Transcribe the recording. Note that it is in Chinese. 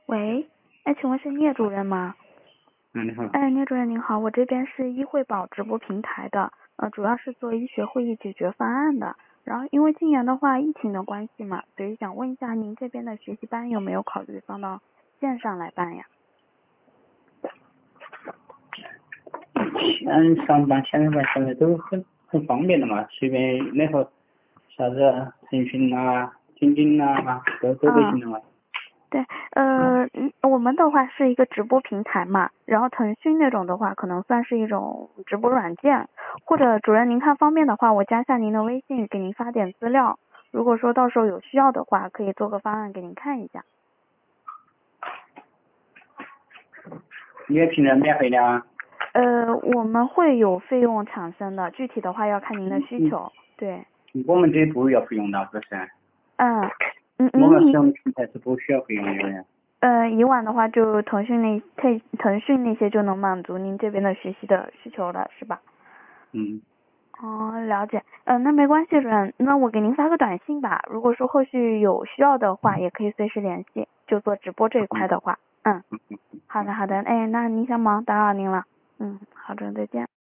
喂，哎，请问是聂主任吗？ 你好。 哎，聂主任您好，我这边是医惠宝直播平台的，主要是做医学会议解决方案的。然后因为今年的话疫情的关系嘛，所以想问一下您这边的学习班有没有考虑放到线上来办呀？ 上班、线上班现在都很方便的嘛，随便那个啥子腾讯啊、钉钉啊，都行的嘛。 对，我们的话是一个直播平台嘛，然后腾讯那种的话可能算是一种直播软件，或者主任您看方便的话，我加下您的微信给您发点资料，如果说到时候有需要的话，可以做个方案给您看一下。 你也平常免费的啊？ 我们会有费用产生的，具体的话要看您的需求。对。 我们这不要费用的，不是？我们使您用的平台是不需要费用的呀。 以往的话就腾讯那些就能满足您这边的学习的需求了，是吧？哦，了解。那没关系，主任，那我给您发个短信吧。如果说后续有需要的话，也可以随时联系。就做直播这一块的话，好的，哎，那您先忙，打扰您了。好的，再见。